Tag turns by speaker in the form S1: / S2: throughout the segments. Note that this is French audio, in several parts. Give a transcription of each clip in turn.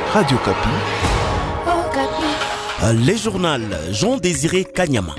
S1: Radio Kapi.
S2: Les journaux Jean-Désiré Kanyama.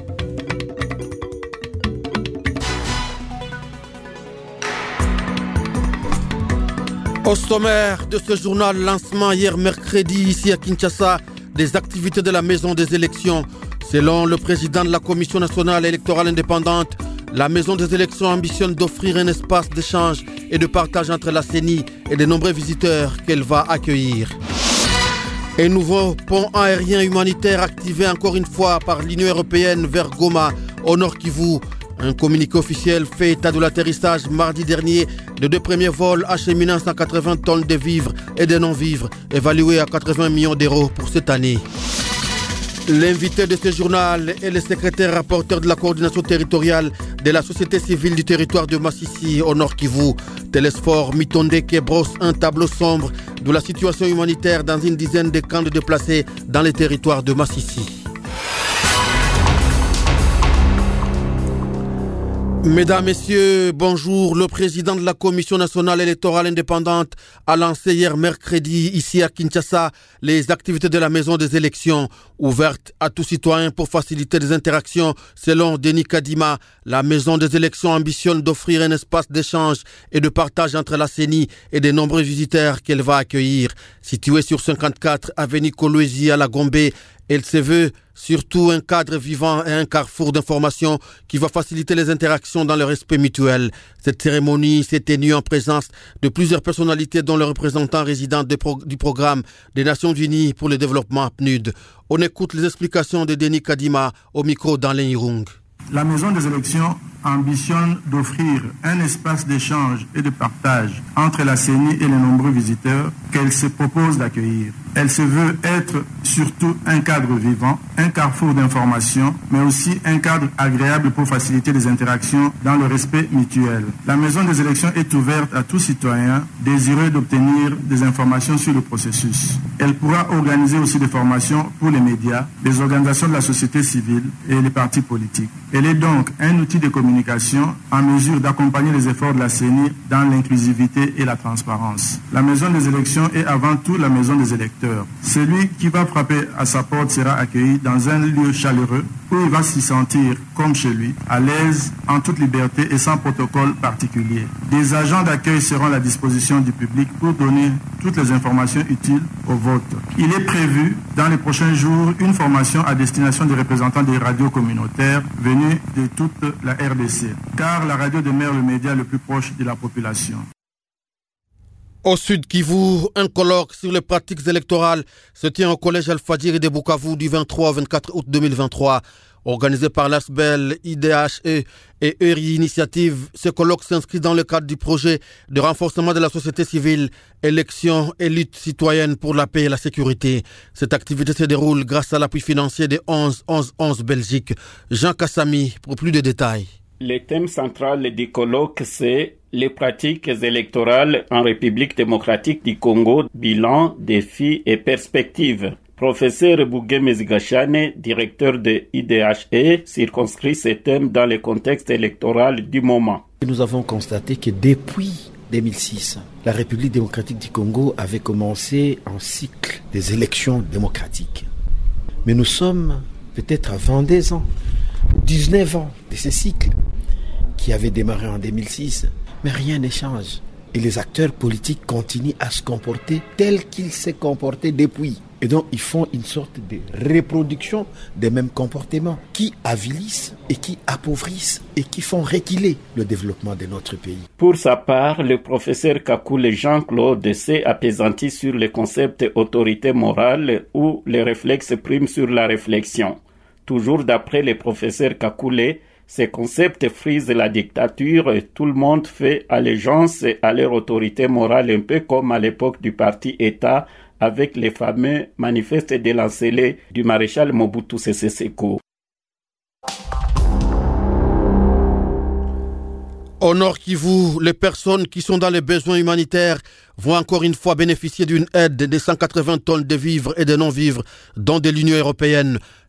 S3: Au sommaire de ce journal, lancement hier mercredi ici à Kinshasa des activités de la maison des élections. Selon le président de la Commission nationale électorale indépendante, la maison des élections ambitionne d'offrir un espace d'échange et de partage entre la CENI et de nombreux visiteurs qu'elle va accueillir. Un nouveau pont aérien humanitaire activé encore une fois par l'Union européenne vers Goma, au Nord Kivu. Un communiqué officiel fait état de l'atterrissage mardi dernier de 2 premiers vols acheminant 180 tonnes de vivres et de non-vivres, évalués à 80 millions d'euros pour cette année. L'invité de ce journal est le secrétaire rapporteur de la coordination territoriale de la société civile du territoire de Massissi au Nord Kivu. Télésphore Mitondeke brosse un tableau sombre de la situation humanitaire dans une dizaine de camps de déplacés dans les territoires de Massissi. Mesdames, Messieurs, bonjour. Le président de la Commission nationale électorale indépendante a lancé hier mercredi, ici à Kinshasa, les activités de la maison des élections, ouvertes à tout citoyen pour faciliter les interactions. Selon Denis Kadima, la maison des élections ambitionne d'offrir un espace d'échange et de partage entre la CENI et de nombreux visiteurs qu'elle va accueillir. Située sur 54 avenue Kolwezi à la Gombe, elle se veut surtout un cadre vivant et un carrefour d'information qui va faciliter les interactions dans le respect mutuel. Cette cérémonie s'est tenue en présence de plusieurs personnalités dont le représentant résident du programme des Nations Unies pour le développement PNUD. On écoute les explications de Denis Kadima au micro d'Alain Irung.
S4: La maison des élections ambitionne d'offrir un espace d'échange et de partage entre la CENI et les nombreux visiteurs qu'elle se propose d'accueillir. Elle se veut être surtout un cadre vivant, un carrefour d'information, mais aussi un cadre agréable pour faciliter les interactions dans le respect mutuel. La maison des élections est ouverte à tout citoyen désireux d'obtenir des informations sur le processus. Elle pourra organiser aussi des formations pour les médias, les organisations de la société civile et les partis politiques. Elle est donc un outil de communication en mesure d'accompagner les efforts de la CENI dans l'inclusivité et la transparence. La maison des élections est avant tout la maison des électeurs. Celui qui va frapper à sa porte sera accueilli dans un lieu chaleureux où il va s'y sentir comme chez lui, à l'aise, en toute liberté et sans protocole particulier. Des agents d'accueil seront à la disposition du public pour donner toutes les informations utiles au vote. Il est prévu dans les prochains jours une formation à destination des représentants des radios communautaires venus de toute la RDC, car la radio demeure le média le plus proche de la population.
S3: Au Sud Kivu, un colloque sur les pratiques électorales se tient au collège Al-Fadjiri de Bukavu du 23 au 24 août 2023. Organisé par l'ASBEL, IDHE et ERI Initiative, ce colloque s'inscrit dans le cadre du projet de renforcement de la société civile, élections et lutte citoyenne pour la paix et la sécurité. Cette activité se déroule grâce à l'appui financier de 11-11-11 Belgique. Jean Kassami pour plus de détails.
S5: Le thème central du colloque, c'est les pratiques électorales en République démocratique du Congo, bilan, défis et perspectives. Professeur Bougué Mezigachane, directeur de IDHE, circonscrit ce thème dans le contexte électoral du moment.
S6: Nous avons constaté que depuis 2006, la République démocratique du Congo avait commencé un cycle des élections démocratiques. Mais nous sommes peut-être à 22 ans, 19 ans de ce cycle qui avait démarré en 2006, mais rien ne change. Et les acteurs politiques continuent à se comporter tels qu'ils se comportaient depuis. Et donc, ils font une sorte de reproduction des mêmes comportements qui avilissent et qui appauvrissent et qui font reculer le développement de notre pays.
S5: Pour sa part, le professeur Kakoulé Jean-Claude s'est apaisanti sur le concept autorité morale où les réflexes priment sur la réflexion. Toujours d'après le professeur Kakoulé, ces concepts frisent la dictature et tout le monde fait allégeance à leur autorité morale, un peu comme à l'époque du parti État avec les fameux manifestes de l'encelé du maréchal Mobutu Sese Seko.
S3: Au Nord Kivu, les personnes qui sont dans les besoins humanitaires vont encore une fois bénéficier d'une aide de 180 tonnes de vivres et de non-vivres, dont de l'Union européenne.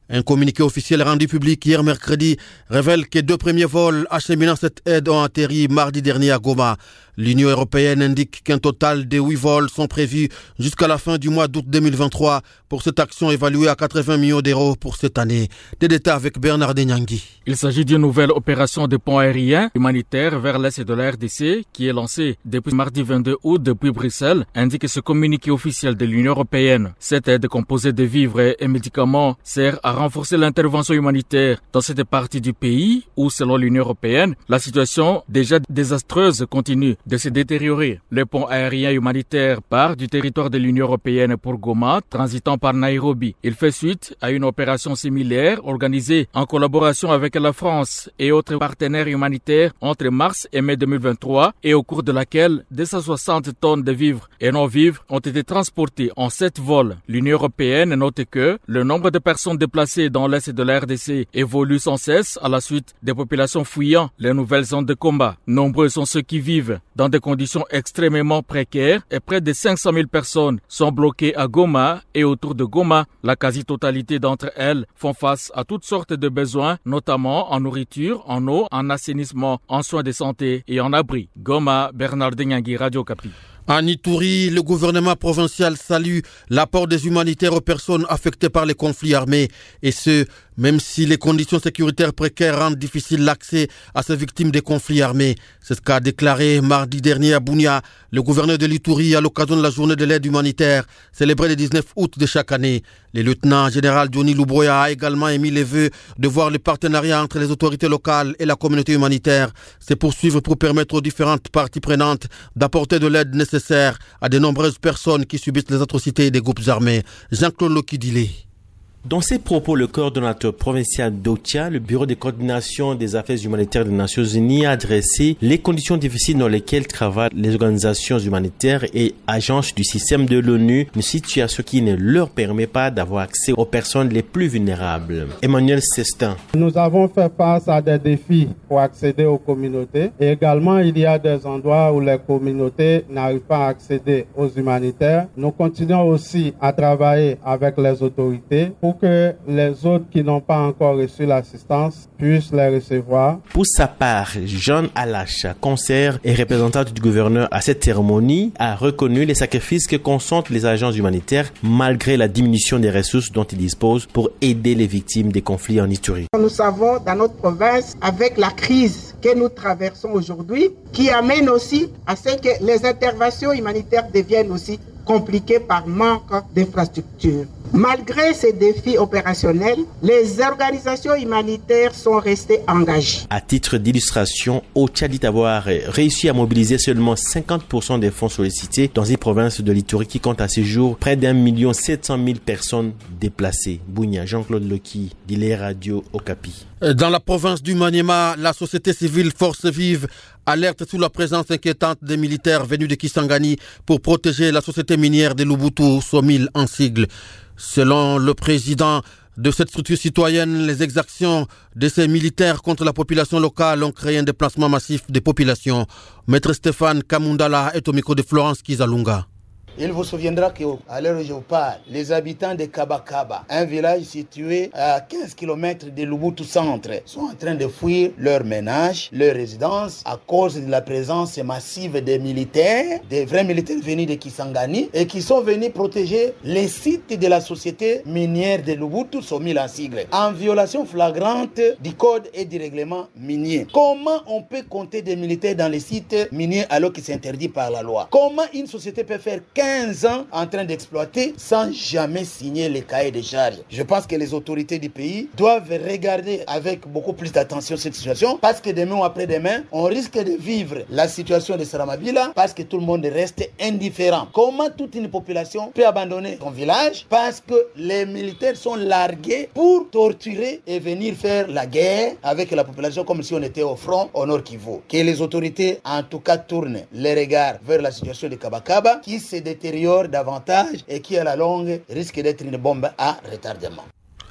S3: Un communiqué officiel rendu public hier mercredi révèle que 2 premiers vols acheminant cette aide ont atterri mardi dernier à Goma. L'Union européenne indique qu'un total de 8 vols sont prévus jusqu'à la fin du mois d'août 2023 pour cette action évaluée à 80 millions d'euros pour cette année. Des détails avec Bernard Denyangui.
S1: Il s'agit d'une nouvelle opération de pont aérien humanitaire vers l'est de la RDC qui est lancée depuis mardi 22 août depuis Bruxelles, indique ce communiqué officiel de l'Union européenne. Cette aide composée de vivres et médicaments sert à renforcer l'intervention humanitaire dans cette partie du pays où, selon l'Union européenne, la situation déjà désastreuse continue de se détériorer. Le pont aérien humanitaire part du territoire de l'Union européenne pour Goma, transitant par Nairobi. Il fait suite à une opération similaire organisée en collaboration avec la France et autres partenaires humanitaires entre mars et mai 2023 et au cours de laquelle 260 tonnes de vivres et non-vivres ont été transportées en 7 vols. L'Union européenne note que le nombre de personnes déplacées dans l'est de la RDC évolue sans cesse à la suite des populations fuyant les nouvelles zones de combat. Nombreux sont ceux qui vivent dans des conditions extrêmement précaires et près de 500 000 personnes sont bloquées à Goma et autour de Goma. La quasi-totalité d'entre elles font face à toutes sortes de besoins, notamment en nourriture, en eau, en assainissement, en soins de santé et en abri. Goma, Bernard Denyangui, Radio Okapi.
S3: À Ituri, le gouvernement provincial salue l'apport des humanitaires aux personnes affectées par les conflits armés, et ce, même si les conditions sécuritaires précaires rendent difficile l'accès à ces victimes des conflits armés. C'est ce qu'a déclaré mardi dernier à Bunia le gouverneur de l'Ituri à l'occasion de la journée de l'aide humanitaire, célébrée le 19 août de chaque année. Le lieutenant général Johnny Luboya a également émis les vœux de voir le partenariat entre les autorités locales et la communauté humanitaire se poursuivre pour permettre aux différentes parties prenantes d'apporter de l'aide nécessaire à de nombreuses personnes qui subissent les atrocités des groupes armés. Jean-Claude Lokidile.
S2: Dans ses propos, le coordonnateur provincial d'Ocha, le bureau de coordination des affaires humanitaires des Nations Unies, a adressé les conditions difficiles dans lesquelles travaillent les organisations humanitaires et agences du système de l'ONU, une situation qui ne leur permet pas d'avoir accès aux personnes les plus vulnérables. Emmanuel Cestin.
S7: Nous avons fait face à des défis pour accéder aux communautés et également il y a des endroits où les communautés n'arrivent pas à accéder aux humanitaires. Nous continuons aussi à travailler avec les autorités pour que les autres qui n'ont pas encore reçu l'assistance puissent les recevoir.
S2: Pour sa part, Jean Alacha, conseiller et représentant du gouverneur à cette cérémonie, a reconnu les sacrifices que consentent les agences humanitaires malgré la diminution des ressources dont ils disposent pour aider les victimes des conflits en Ituri.
S8: Nous savons dans notre province, avec la crise que nous traversons aujourd'hui, qui amène aussi à ce que les interventions humanitaires deviennent aussi compliquées par manque d'infrastructures. Malgré ces défis opérationnels, les organisations humanitaires sont restées engagées.
S2: À titre d'illustration, Ocha dit avoir réussi à mobiliser seulement 50% des fonds sollicités dans une province de l'Ituri qui compte à ce jour près d'1 700 000 personnes déplacées. Bounia, Jean-Claude Loki, Dile Radio Okapi.
S3: Dans la province du Maniema, la société civile Force Vive alerte sur la présence inquiétante des militaires venus de Kisangani pour protéger la société minière de Lubutu, SOMIL en sigle. Selon le président de cette structure citoyenne, les exactions de ces militaires contre la population locale ont créé un déplacement massif des populations. Maître Stéphane Kamundala est au micro de Florence Kizalunga.
S9: Il vous souviendra qu'à l'heure où je vous parle, les habitants de Kabakaba, un village situé à 15 km de Lubutu centre, sont en train de fuir leur ménage, leur résidence, à cause de la présence massive des militaires, des vrais militaires venus de Kisangani, et qui sont venus protéger les sites de la société minière de Lubutu, SOMIL en sigle, en violation flagrante du code et du règlement minier. Comment on peut compter des militaires dans les sites miniers alors que c'est interdit par la loi? Comment une société peut faire 15 ans en train d'exploiter sans jamais signer les cahiers des charges? Je pense que les autorités du pays doivent regarder avec beaucoup plus d'attention cette situation, parce que demain ou après-demain, on risque de vivre la situation de Saramabila parce que tout le monde reste indifférent. Comment toute une population peut abandonner son village parce que les militaires sont largués pour torturer et venir faire la guerre avec la population comme si on était au front au Nord Kivu? Que les autorités en tout cas tournent les regards vers la situation de Kabakaba qui se détériore davantage et qui à la longue risque d'être une bombe à retardement.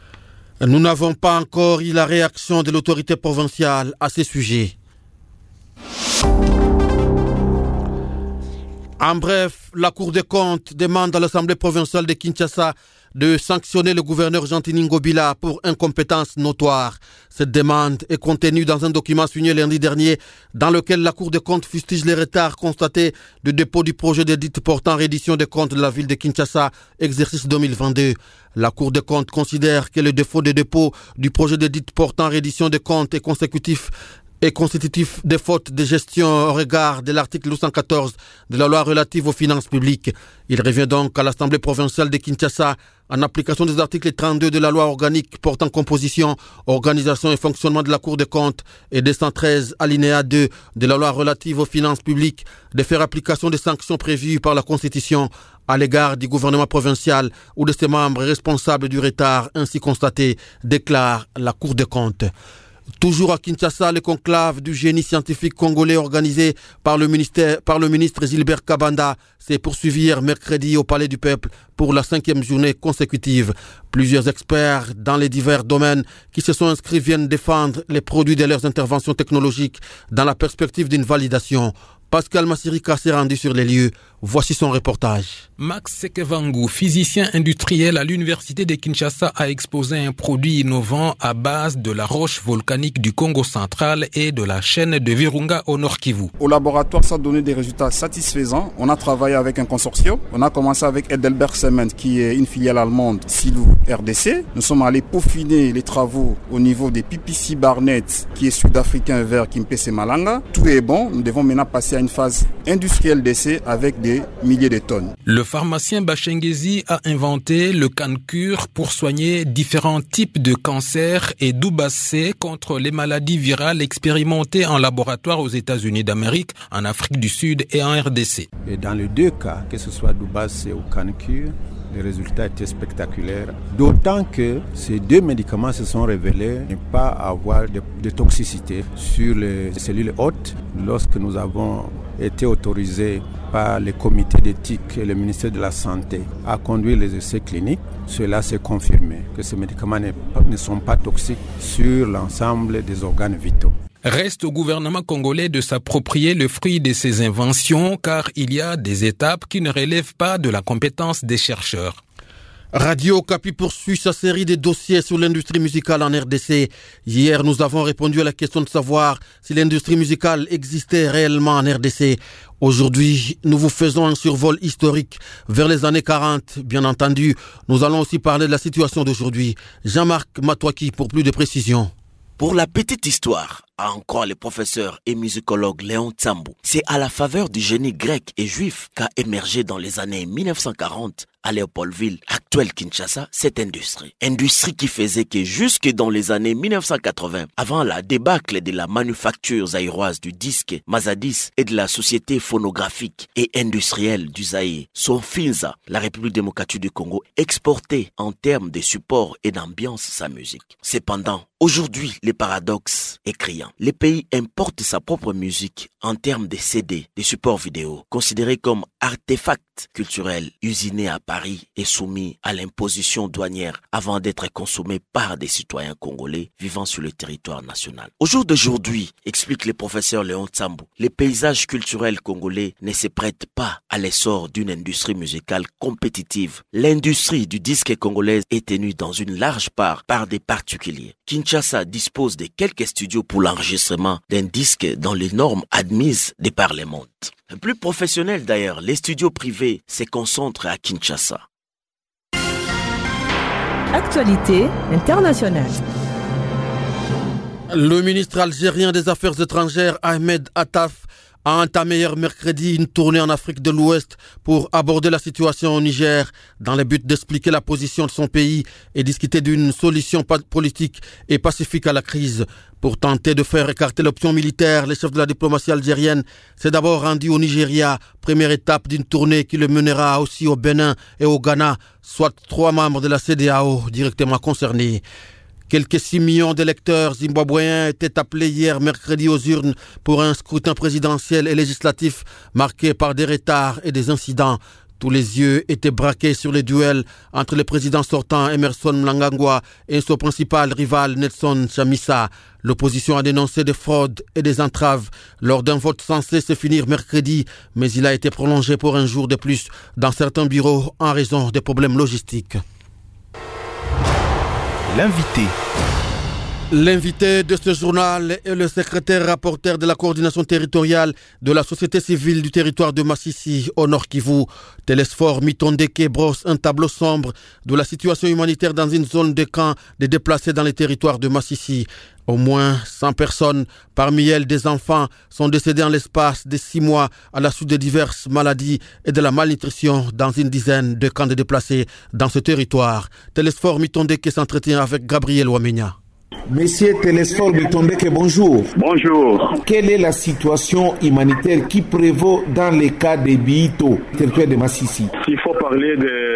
S3: Nous n'avons pas encore eu la réaction de l'autorité provinciale à ce sujet. En bref, la Cour des comptes demande à l'Assemblée provinciale de Kinshasa de sanctionner le gouverneur Jean-Tini Ngobila pour incompétence notoire. Cette demande est contenue dans un document signé lundi dernier dans lequel la Cour des comptes fustige les retards constatés de dépôt du projet d'édit portant reddition des comptes de la ville de Kinshasa, exercice 2022. La Cour des comptes considère que le défaut de dépôt du projet d'édit portant reddition des comptes est constitutif des fautes de gestion au regard de l'article 214 de la loi relative aux finances publiques. Il revient donc à l'Assemblée provinciale de Kinshasa, en application des articles 32 de la loi organique portant composition, organisation et fonctionnement de la Cour des comptes et 213 alinéa 2 de la loi relative aux finances publiques, de faire application des sanctions prévues par la Constitution à l'égard du gouvernement provincial ou de ses membres responsables du retard ainsi constaté, déclare la Cour des comptes. Toujours à Kinshasa, le conclave du génie scientifique congolais organisé par le ministre Gilbert Kabanda s'est poursuivi hier mercredi au Palais du Peuple pour la 5e journée consécutive. Plusieurs experts dans les divers domaines qui se sont inscrits viennent défendre les produits de leurs interventions technologiques dans la perspective d'une validation. Pascal Massirika s'est rendu sur les lieux. Voici son reportage.
S10: Max Sekevangu, physicien industriel à l'université de Kinshasa, a exposé un produit innovant à base de la roche volcanique du Congo central et de la chaîne de Virunga au Nord Kivu.
S11: Au laboratoire, ça a donné des résultats satisfaisants. On a travaillé avec un consortium. On a commencé avec Heidelberg Cement, qui est une filiale allemande, Silou RDC. Nous sommes allés peaufiner les travaux au niveau des PPC Barnett, qui est sud-africain vers Kimpese Malanga. Tout est bon. Nous devons maintenant passer à une phase industrielle d'essai avec des milliers de tonnes.
S10: Le pharmacien Bachengezi a inventé le Cancure pour soigner différents types de cancers et Doubassé contre les maladies virales expérimentées en laboratoire aux États-Unis d'Amérique, en Afrique du Sud et en RDC.
S12: Et dans les deux cas, que ce soit Doubassé ou Cancure, les résultats étaient spectaculaires, d'autant que ces deux médicaments se sont révélés ne pas avoir de toxicité sur les cellules hôtes. Lorsque nous avons été autorisés par le comité d'éthique et le ministère de la Santé à conduire les essais cliniques, cela s'est confirmé que ces médicaments ne sont pas toxiques sur l'ensemble des organes vitaux.
S10: Reste au gouvernement congolais de s'approprier le fruit de ces inventions, car il y a des étapes qui ne relèvent pas de la compétence des chercheurs.
S3: Radio Okapi poursuit sa série de dossiers sur l'industrie musicale en RDC. Hier, nous avons répondu à la question de savoir si l'industrie musicale existait réellement en RDC. Aujourd'hui, nous vous faisons un survol historique vers les années 40. Bien entendu, nous allons aussi parler de la situation d'aujourd'hui. Jean-Marc Matouaki pour plus de précisions.
S13: Pour la petite histoire, a encore le professeur et musicologue Léon Tsambou, c'est à la faveur du génie grec et juif qu'a émergé dans les années 1940 à Léopoldville, actuelle Kinshasa, cette industrie. Industrie qui faisait que jusque dans les années 1980, avant la débâcle de la manufacture zaïroise du disque Mazadis et de la société phonographique et industrielle du Zaïre, Sonfinza, la République démocratique du Congo, exportait en termes de support et d'ambiance sa musique. Cependant, aujourd'hui, le paradoxe est criant. Le pays importe sa propre musique en termes de CD, de supports vidéo, considérés comme artefacts culturels usinés à Paris et soumis à l'imposition douanière avant d'être consommés par des citoyens congolais vivant sur le territoire national. Au jour d'aujourd'hui, explique le professeur Léon Tsambou, les paysages culturels congolais ne se prêtent pas à l'essor d'une industrie musicale compétitive. L'industrie du disque congolaise est tenue dans une large part par des particuliers. Kinshasa dispose de quelques studios pour l'enregistrement d'un disque dans les normes admises de par le monde. Plus professionnel d'ailleurs, les studios privés se concentrent à Kinshasa.
S14: Actualité internationale.
S3: Le ministre algérien des Affaires étrangères Ahmed Attaf a entamé hier mercredi une tournée en Afrique de l'Ouest pour aborder la situation au Niger dans le but d'expliquer la position de son pays et discuter d'une solution politique et pacifique à la crise. Pour tenter de faire écarter l'option militaire, le chef de la diplomatie algérienne s'est d'abord rendu au Nigeria, première étape d'une tournée qui le mènera aussi au Bénin et au Ghana, soit 3 membres de la CEDEAO directement concernés. Quelques 6 millions d'électeurs zimbabwéens étaient appelés hier mercredi aux urnes pour un scrutin présidentiel et législatif marqué par des retards et des incidents. Tous les yeux étaient braqués sur les duels entre le président sortant Emmerson Mnangagwa et son principal rival Nelson Chamisa. L'opposition a dénoncé des fraudes et des entraves lors d'un vote censé se finir mercredi, mais il a été prolongé pour un jour de plus dans certains bureaux en raison des problèmes logistiques. L'invité de ce journal est le secrétaire rapporteur de la coordination territoriale de la société civile du territoire de Massissi au Nord Kivu. Télésphore Mitondeke brosse un tableau sombre de la situation humanitaire dans une zone de camp des déplacés dans les territoires de Massissi. Au moins 100 personnes, parmi elles des enfants, sont décédées en l'espace de 6 mois à la suite de diverses maladies et de la malnutrition dans une dizaine de camps de déplacés dans ce territoire. Télésphore Mitondeke s'entretient avec Gabriel Wamenya.
S15: Monsieur Télésphore Mitondeke, bonjour.
S16: Bonjour.
S15: Quelle est la situation humanitaire qui prévaut dans les cas de Biito, territoire de Massissi?
S16: Il faut parler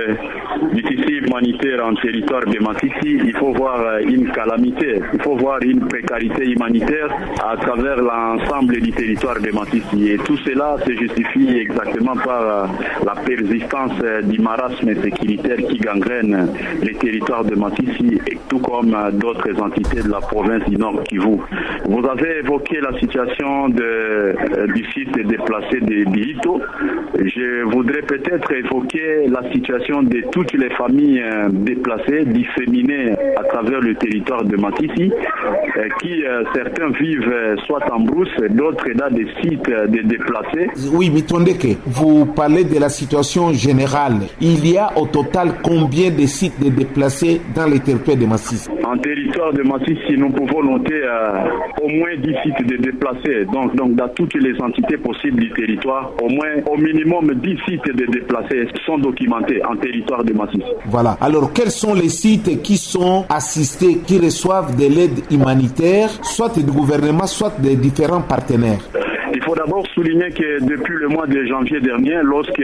S16: du tissu humanitaire en territoire de Massissi. Il faut voir une calamité, il faut voir une précarité humanitaire à travers l'ensemble du territoire de Massissi. Et tout cela se justifie exactement par la persistance du marasme sécuritaire qui gangrène les territoires de Massissi, et tout comme d'autres entités de la province du Nord Kivu. Vous avez évoqué la situation du site déplacé de Biito. Je voudrais peut-être évoquer la situation de toutes les familles déplacées, disséminées à travers le territoire de Massissi, qui certains vivent soit en brousse, d'autres dans des sites de déplacés.
S15: Oui, Mitondeke, vous parlez de la situation générale. Il y a au total combien de sites de déplacés dans le territoire de Massissi?
S16: En territoire de Massissi, nous pouvons noter au moins 10 sites de déplacés. Donc dans toutes les entités possibles du territoire, au minimum 10 sites de déplacés sont documentés en territoire de Massissi.
S15: Voilà. Alors, quels sont les sites qui sont assistés, qui reçoivent de l'aide humanitaire, soit du gouvernement, soit des différents partenaires?
S16: Il faut d'abord souligner que depuis le mois de janvier dernier, lorsque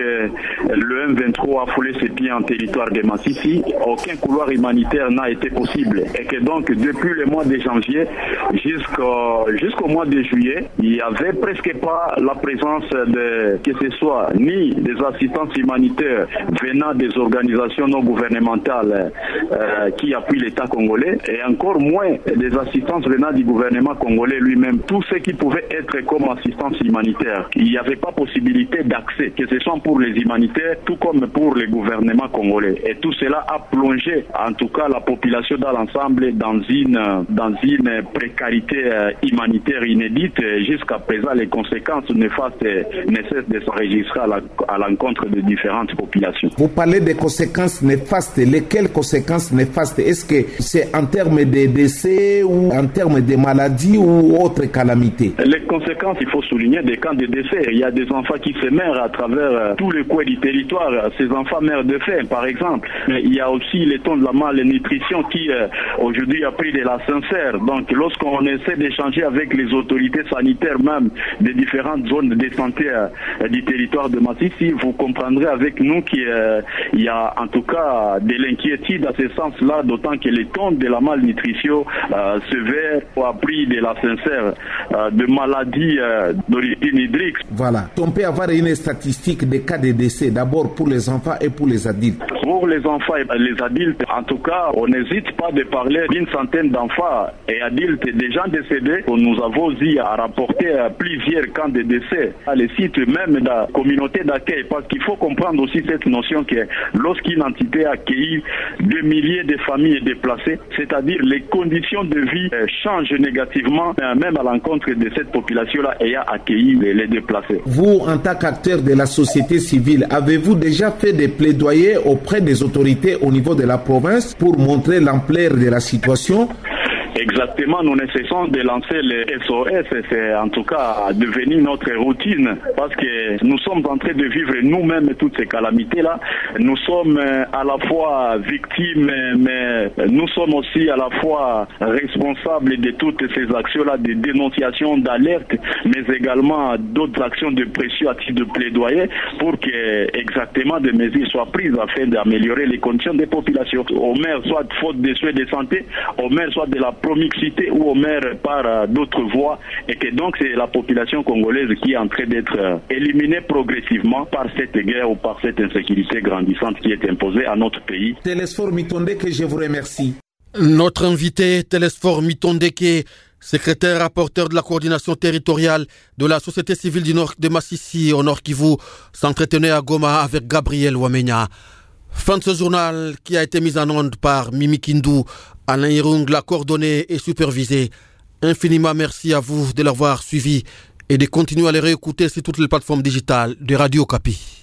S16: le M23 a foulé ses pieds en territoire de Massissi, aucun couloir humanitaire n'a été possible. Et que donc, depuis le mois de janvier jusqu'au mois de juillet, il n'y avait presque pas la présence que ce soit ni des assistances humanitaires venant des organisations non gouvernementales qui appuient l'État congolais, et encore moins des assistances venant du gouvernement congolais lui-même. Tout ce qui pouvait être comme assistance humanitaire. Il n'y avait pas possibilité d'accès, que ce soit pour les humanitaires, tout comme pour les gouvernements congolais. Et tout cela a plongé, en tout cas, la population dans l'ensemble dans une précarité humanitaire inédite. Jusqu'à présent, les conséquences néfastes ne cessent de s'enregistrer à l'encontre de différentes populations.
S15: Vous parlez des conséquences néfastes. Lesquelles conséquences néfastes? Est-ce que c'est en termes de décès ou en termes de maladies ou autres calamités?
S16: Les conséquences, il faut souligner des camps de décès. Il y a des enfants qui se meurent à travers tous les coins du territoire. Ces enfants meurent de faim, par exemple. Mais il y a aussi les taux de la malnutrition qui, aujourd'hui, a pris de la sincère. Donc, lorsqu'on essaie d'échanger avec les autorités sanitaires, même des différentes zones de santé du territoire de Massissi, vous comprendrez avec nous qu'il y a en tout cas de l'inquiétude à ce sens-là, d'autant que les taux de la malnutrition sévère ont pris de la sincère de maladies d'origine hydrique.
S15: Voilà. On peut avoir une statistique des cas de décès, d'abord pour les enfants et pour les adultes.
S16: Pour les enfants et les adultes, en tout cas, on n'hésite pas de parler d'une centaine d'enfants et adultes déjà décédés. Nous avons eu à rapporter plusieurs camps de décès à les sites même de la communauté d'accueil, parce qu'il faut comprendre aussi cette notion que lorsqu'une entité accueille des milliers de familles déplacées, c'est-à-dire les conditions de vie changent négativement, même à l'encontre de cette population-là ayant accueilli les déplacés.
S15: Vous, en tant qu'acteur de la société civile, avez-vous déjà fait des plaidoyers auprès des autorités au niveau de la province pour montrer l'ampleur de la situation?
S16: Exactement, nous ne cessons de lancer les SOS, c'est en tout cas devenu notre routine, parce que nous sommes en train de vivre nous-mêmes toutes ces calamités-là. Nous sommes à la fois victimes, mais nous sommes aussi à la fois responsables de toutes ces actions-là, de dénonciation, d'alerte, mais également d'autres actions de pression à titre de plaidoyer pour que exactement des mesures soient prises afin d'améliorer les conditions des populations. Au maire, soit faute de soins de santé, au maire, soit de la promixité ou au maire par d'autres voies, et que donc c'est la population congolaise qui est en train d'être éliminée progressivement par cette guerre ou par cette insécurité grandissante qui est imposée à notre pays.
S15: Télésphore Mitondeke, je vous remercie.
S3: Notre invité, Télésphore Mitondeke, secrétaire rapporteur de la coordination territoriale de la société civile du Nord de Massissi au Nord Kivu, s'entretenait à Goma avec Gabriel Wamenya. Fin de ce journal qui a été mis en onde par Mimi Kindu. Alain Irung l'a coordonné et supervisé. Infiniment merci à vous de l'avoir suivi et de continuer à les réécouter sur toutes les plateformes digitales de Radio Okapi.